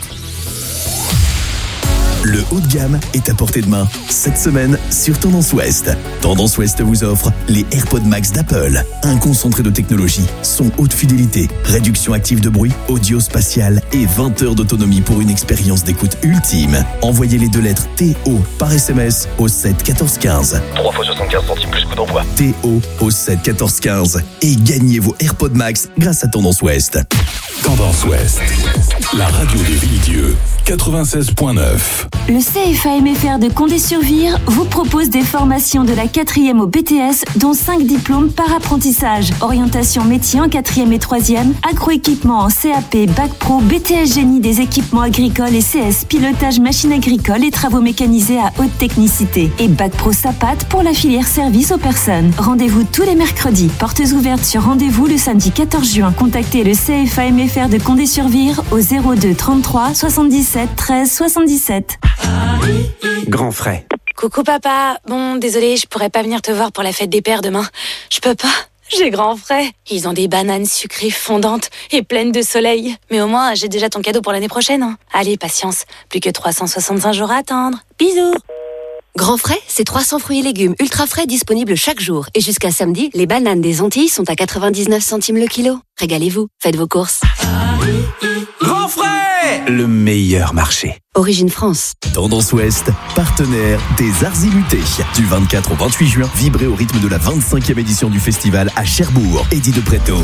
Le haut de gamme est à portée de main. Cette semaine, sur Tendance Ouest. Tendance Ouest vous offre les AirPods Max d'Apple. Un concentré de technologie, son haute fidélité, réduction active de bruit, audio spatial et 20 heures d'autonomie pour une expérience d'écoute ultime. Envoyez les 2 lettres TO par SMS au 7 14 15. 3 fois 75 centimes plus coût d'envoi. TO au 7 14 15 et gagnez vos AirPods Max grâce à Tendance Ouest. Tendance Ouest, la radio des Villedieu, 96.9. Le CFA-MFR de Condé-sur-Vire vous propose des formations de la 4e au BTS, dont 5 diplômes par apprentissage. Orientation métier en 4e et 3e, agroéquipement en CAP, Bac Pro, BTS Génie des équipements agricoles et CS Pilotage machines agricoles et travaux mécanisés à haute technicité. Et Bac Pro SAPAT pour la filière service aux personnes. Rendez-vous tous les mercredis. Portes ouvertes sur rendez-vous le samedi 14 juin. Contactez le CFA-MFR de Condé-sur-Vire au 02 33 77 13 77. Grand frais. Coucou papa, bon désolé, je pourrais pas venir te voir pour la fête des pères demain. Je peux pas, j'ai grand frais. Ils ont des bananes sucrées fondantes et pleines de soleil. Mais au moins j'ai déjà ton cadeau pour l'année prochaine. Hein. Allez, patience, plus que 365 jours à attendre. Bisous. Grand frais, c'est 300 fruits et légumes ultra frais disponibles chaque jour. Et jusqu'à samedi, les bananes des Antilles sont à 99 centimes le kilo. Régalez-vous, faites vos courses. Grand frais, le meilleur marché. Origine France. Tendance Ouest, partenaire des Arts Immutés. Du 24 au 28 juin, vibrez au rythme de la 25e édition du festival à Cherbourg. Eddie de Pretto,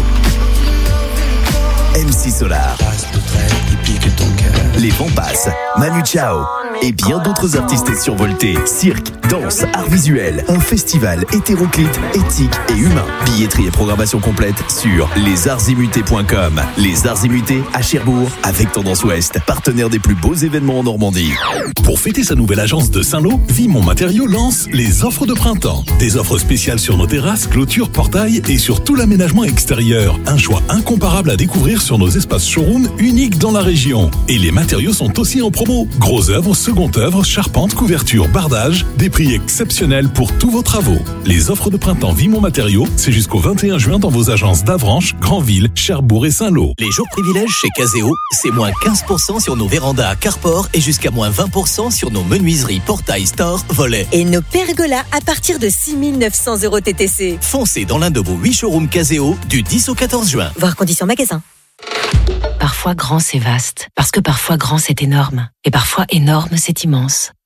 MC Solar, Les Vampas, Manu Chao et bien d'autres artistes survoltés. Cirque, danse, art visuel, un festival hétéroclite, éthique et humain. Billetterie et programmation complète sur lesartsimmutés.com. Les Arts Immutés à Cherbourg avec Tendance Ouest, partenaire des plus beaux événements en Normandie. Pour fêter sa nouvelle agence de Saint-Lô, Vimont Matériaux lance les offres de printemps. Des offres spéciales sur nos terrasses, clôtures, portails et sur tout l'aménagement extérieur. Un choix incomparable à découvrir sur nos espaces showroom uniques dans la région. Et les matériaux sont aussi en promo. Gros œuvres, seconde œuvre, charpente, couverture, bardage, des prix exceptionnels pour tous vos travaux. Les offres de printemps Vimont Matériaux, c'est jusqu'au 21 juin dans vos agences d'Avranches, Granville, Cherbourg et Saint-Lô. Les jours privilèges chez Caseo, c'est moins 15% sur nos vérandas carport et jusqu'à moins 20% sur nos menuiseries, portails, stores, volets. Et nos pergolas à partir de 6 900 € TTC. Foncez dans l'un de vos 8 showrooms Caseo du 10 au 14 juin. Voir conditions magasin. Parfois grand c'est vaste, parce que parfois grand c'est énorme, et parfois énorme c'est immense.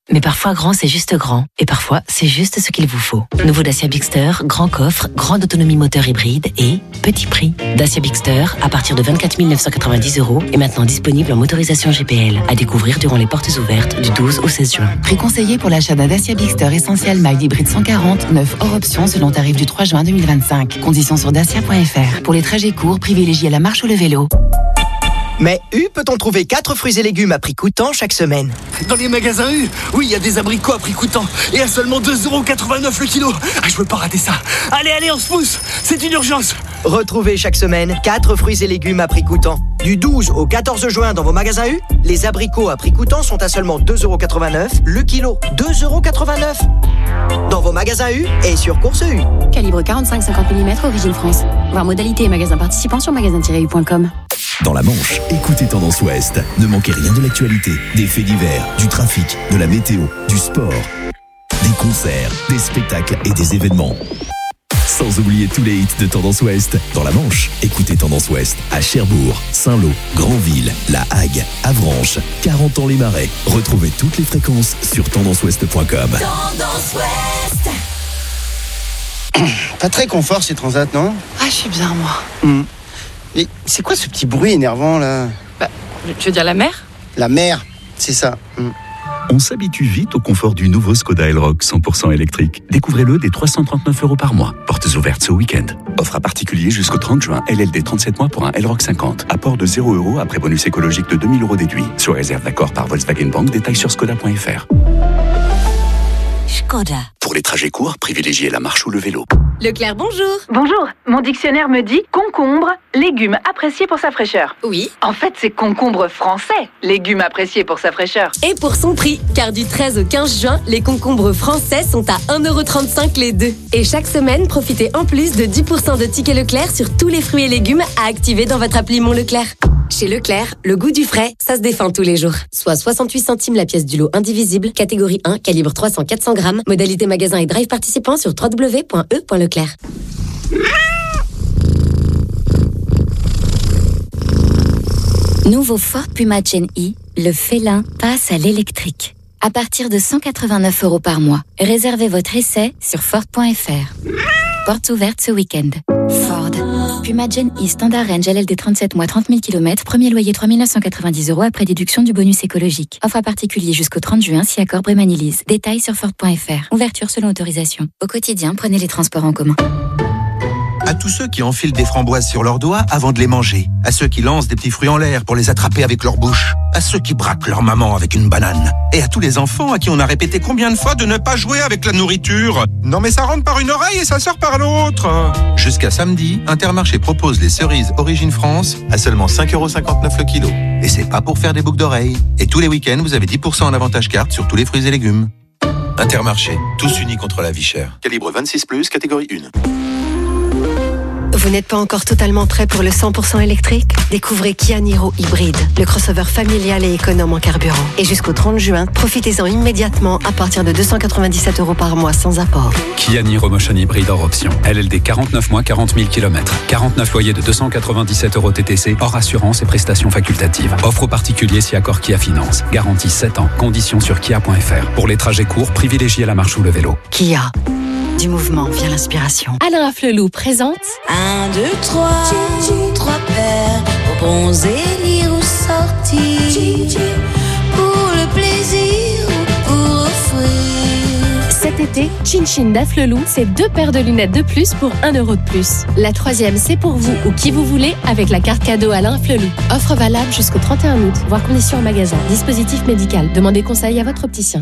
Mais parfois, grand, c'est juste grand. Et parfois, c'est juste ce qu'il vous faut. Nouveau Dacia Bigster, grand coffre, grande autonomie moteur hybride et petit prix. Dacia Bigster, à partir de 24 990 € est maintenant disponible en motorisation GPL. À découvrir durant les portes ouvertes du 12 au 16 juin. Prix conseillé pour l'achat d'un Dacia Bigster Essentiel Mild Hybride 140, 9 hors option selon tarif du 3 juin 2025. Conditions sur dacia.fr. Pour les trajets courts, privilégiez la marche ou le vélo. Mais U peut-on trouver 4 fruits et légumes à prix coûtant chaque semaine? Dans les magasins U, oui, il y a des abricots à prix coûtant et à seulement 2,89 € le kilo. Ah, je veux pas rater ça. Allez, on se pousse, c'est une urgence. Retrouvez chaque semaine 4 fruits et légumes à prix coûtant. Du 12 au 14 juin dans vos magasins U, les abricots à prix coûtant sont à seulement 2,89 € le kilo. 2,89 € dans vos magasins U et sur Course U. Calibre 45-50 mm, origine France. Voir modalité et magasins participants sur magasin-u.com. Dans la Manche, écoutez Tendance Ouest. Ne manquez rien de l'actualité, des faits divers, du trafic, de la météo, du sport, des concerts, des spectacles et des événements. Sans oublier tous les hits de Tendance Ouest. Dans la Manche, écoutez Tendance Ouest à Cherbourg, Saint-Lô, Granville, La Hague, Avranches, 40 ans les Marais. Retrouvez toutes les fréquences sur tendanceouest.com. Tendance Ouest. Pas très confort ces transats, non? Ah, je suis bien, moi. Et c'est quoi ce petit bruit énervant là? Tu veux dire la mer? La mer, c'est ça. On s'habitue vite au confort du nouveau Skoda Elroq 100% électrique. Découvrez-le dès 339 € par mois. Portes ouvertes ce week-end. Offre à particulier jusqu'au 30 juin. LLD 37 mois pour un Elroq 50. Apport de 0 € après bonus écologique de 2000 € déduit. Sur réserve d'accord par Volkswagen Bank. Détails sur skoda.fr. Skoda. Pour les trajets courts, privilégiez la marche ou le vélo. Leclerc, bonjour. Bonjour, mon dictionnaire me dit concombre, légume apprécié pour sa fraîcheur. Oui. En fait, c'est concombre français, légume apprécié pour sa fraîcheur. Et pour son prix, car du 13 au 15 juin, les concombres français sont à 1,35 € les deux. Et chaque semaine, profitez en plus de 10% de tickets Leclerc sur tous les fruits et légumes à activer dans votre appli Mon Leclerc. Chez Leclerc, le goût du frais, ça se défend tous les jours. Soit 68 centimes la pièce du lot indivisible, catégorie 1, calibre 300-400 grammes, modalité magasin et drive participant sur www.e.leclerc. Nouveau Ford Puma Gen E, le félin passe à l'électrique. À partir de 189 € par mois. Réservez votre essai sur Ford.fr. Portes ouvertes ce week-end. Ford. Puma Gen E Standard Range LLD 37 mois 30 000 km. Premier loyer 3 990 € après déduction du bonus écologique. Offre à particulier jusqu'au 30 juin si accord Brémanilise. Détails sur Ford.fr. Ouverture selon autorisation. Au quotidien, prenez les transports en commun. À tous ceux qui enfilent des framboises sur leurs doigts avant de les manger. À ceux qui lancent des petits fruits en l'air pour les attraper avec leur bouche. À ceux qui braquent leur maman avec une banane. Et à tous les enfants à qui on a répété combien de fois de ne pas jouer avec la nourriture. Non mais ça rentre par une oreille et ça sort par l'autre. Jusqu'à samedi, Intermarché propose les cerises Origine France à seulement 5,59 € le kilo. Et c'est pas pour faire des boucles d'oreilles. Et tous les week-ends, vous avez 10% en avantage carte sur tous les fruits et légumes. Intermarché, tous unis contre la vie chère. Calibre 26+, catégorie 1. Vous n'êtes pas encore totalement prêt pour le 100% électrique? Découvrez Kia Niro Hybride, le crossover familial et économe en carburant. Et jusqu'au 30 juin, profitez-en immédiatement à partir de 297 € par mois sans apport. Kia Niro Motion Hybride hors option. LLD 49 mois 40 000 km. 49 loyers de 297 € TTC hors assurance et prestations facultatives. Offre aux particuliers si accord Kia Finance. Garantie 7 ans. Conditions sur kia.fr. Pour les trajets courts, privilégiez la marche ou le vélo. Kia. Du mouvement vient l'inspiration. Alain Flelou présente 1, 2, 3, 3 paires pour bronzer, lire ou sortir, pour le plaisir ou pour offrir. Cet été, Chin Chin d'Afflelou, c'est 2 paires de lunettes de plus pour 1 € de plus. La 3e, c'est pour vous ou qui vous voulez avec la carte cadeau Alain Flelou. Offre valable jusqu'au 31 août. Voir conditions en magasin. Dispositif médical. Demandez conseil à votre opticien.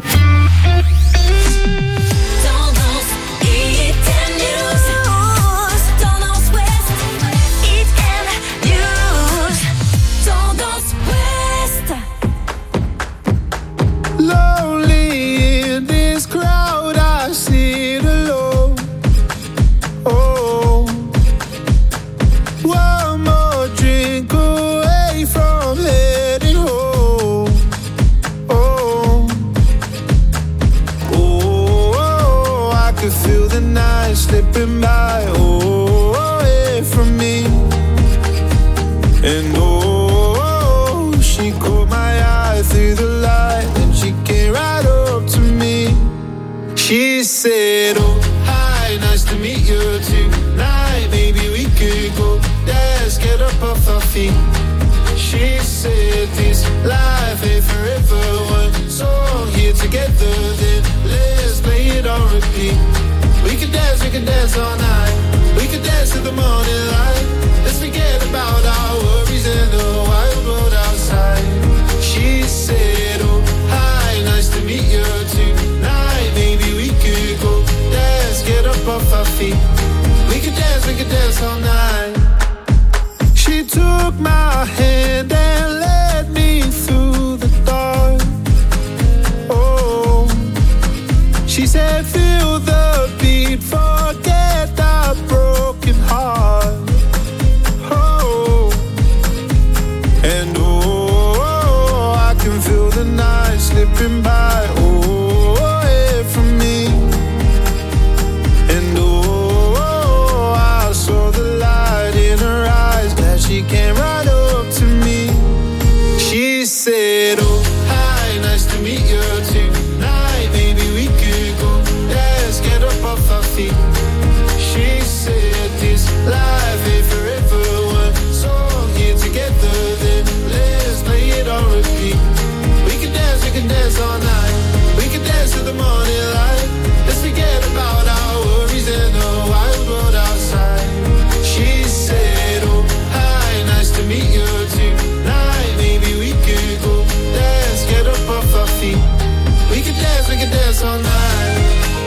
Slipping by, away from me. And she caught my eye through the light, and she came right up to feet. She said this life ain't forever. One song here together, then let's play it on repeat. We could dance all night. We could dance till the morning light. Let's forget about our worries and the wild world outside. She said, oh, hi, nice to meet you tonight. Maybe we could go dance, get up off our feet. We could dance all night. She took my hand and led me through the dark. Oh, she said, feel the beat, forget our broken heart. Oh, and oh, I can feel the night slipping by. Oh, away from me. And oh, I saw the light in her eyes. Glad she came right up to me. She said, oh, hi, nice to meet you tonight. Maybe we could go dance, get up off our feet. She said this life ain't forever. One song here together, then let's play it on repeat. We can dance all night. We can dance till the morning light. Let's forget about our worries and the wild world outside. She said, oh, hi, nice to meet you tonight. Maybe we could go dance, get up off our feet. We can dance all night.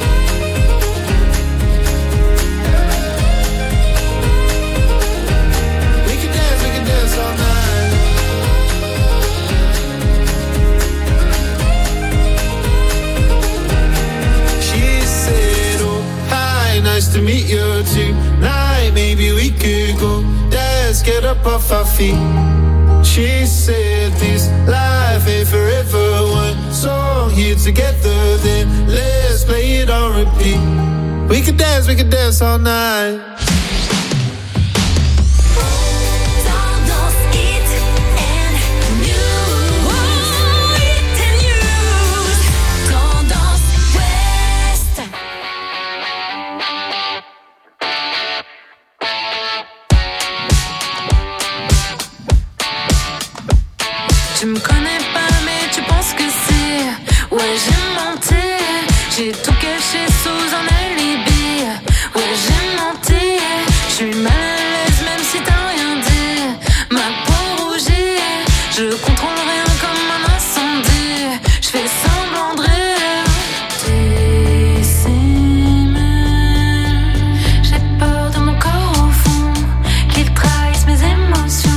We can dance all night. She said, oh, hi, nice to meet you tonight. Maybe we could go dance, get up off our feet. She said this life ain't forever. One song here together, then let's play it on repeat. We could dance all night. Tu me connais pas mais tu penses que c'est. Ouais j'ai menti. J'ai tout caché sous un alibi. Ouais j'ai menti. Je suis mal à l'aise même si t'as rien dit. Ma peau rougit. Je contrôle rien comme un incendie. Je fais semblant de rire. Décimé. J'ai peur de mon corps au fond. Qu'il trahisse mes émotions.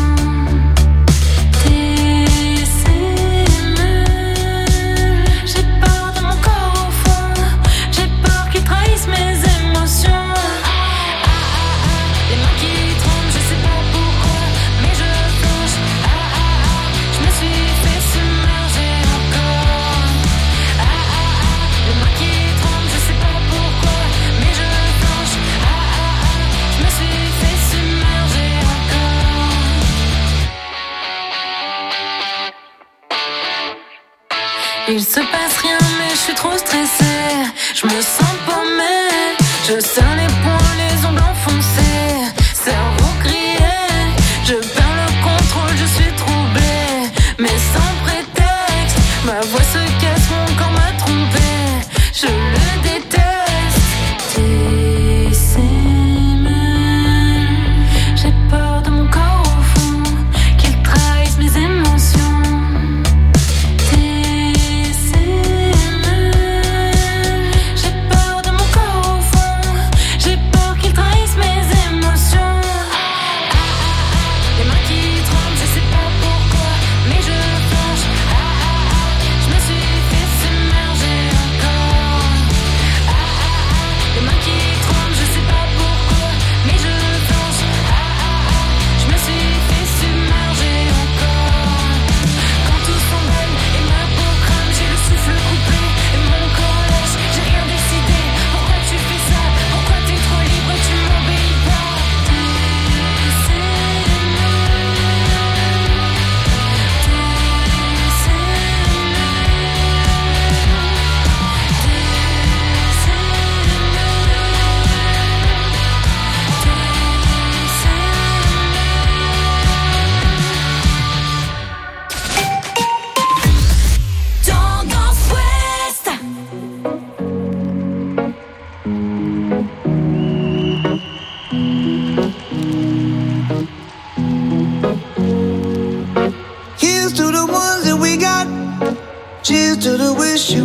Il se passe rien mais je suis trop stressée. Je me sens paumée. Je serre les poings, les ongles enfoncés. Cerveau grillé. Je perds le contrôle, je suis troublée. Mais sans prétexte. Ma voix se casse, mon corps m'a trompée. Je le déteste. Décimé. J'ai peur de mon corps au fond. Qu'il trahisse mes émotions. J'ai peur de mon corps au fond.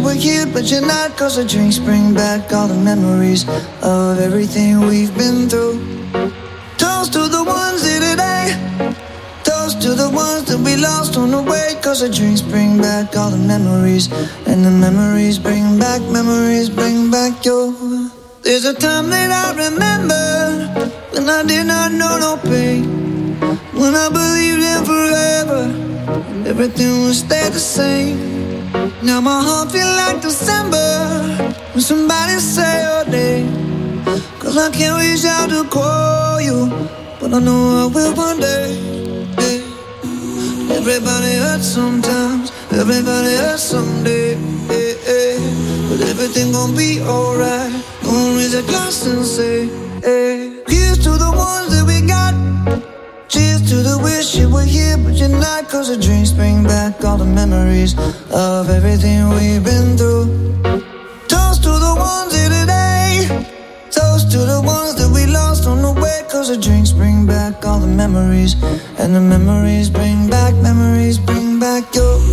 were here, but you're not. Cause the drinks bring back all the memories of everything we've been through. Toast to the ones here today. Toast to the ones that we lost on the way. Cause the drinks bring back all the memories. And the memories bring back your. There's a time that I remember when I did not know no pain. When I believed in forever and everything would stay the same. Now my heart feel like December when somebody say your name. Cause I can't reach out to call you, but I know I will one day. Everybody hurts sometimes, everybody hurts someday. But everything gon' be alright. Gonna raise a glass and say, here's to the ones that we got. Cheers to the wish you were here, but you're not. Cause the drinks bring back all the memories of everything we've been through. Toast to the ones here today. Toast to the ones that we lost on the way. Cause the drinks bring back all the memories. And the memories bring back your. Memories bring back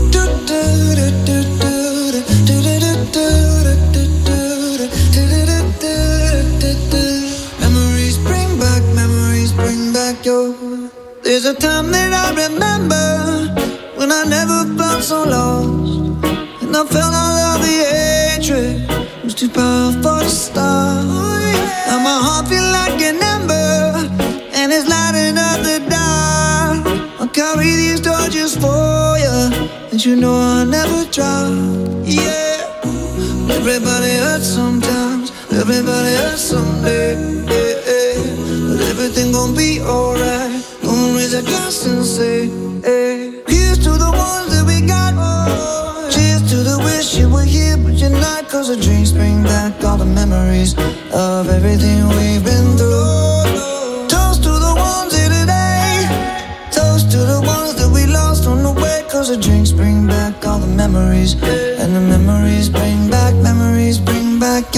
your. There's a time that I remember when I never felt so lost. And I felt all of the hatred was too powerful to stop. Now my heart feel like an ember and it's lighting up the dark. I'll carry these torches for you, and you know I'll never drop. Yeah, everybody hurts sometimes, everybody hurts someday. But everything gon' be alright. Gonna raise a glass and say, here's to the ones that we got. Cheers to the wish you were here, but you're not. Cause the drinks bring back all the memories of everything we've been through. Toast to the ones here today. Toast to the ones that we lost on the way. Cause the drinks bring back all the memories. And the memories bring back your. Memories bring back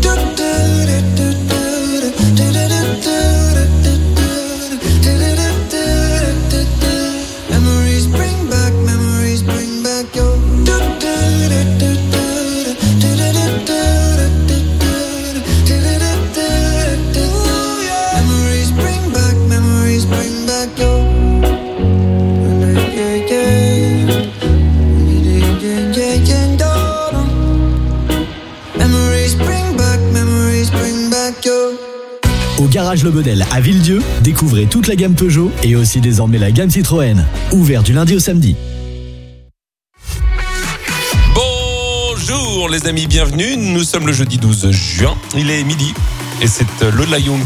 your. Au Garage Le Bedel à Villedieu, découvrez toute la gamme Peugeot et aussi désormais la gamme Citroën. Ouvert du lundi au samedi. Bonjour les amis, bienvenue. Nous sommes le jeudi 12 juin. Il est midi et c'est le Lion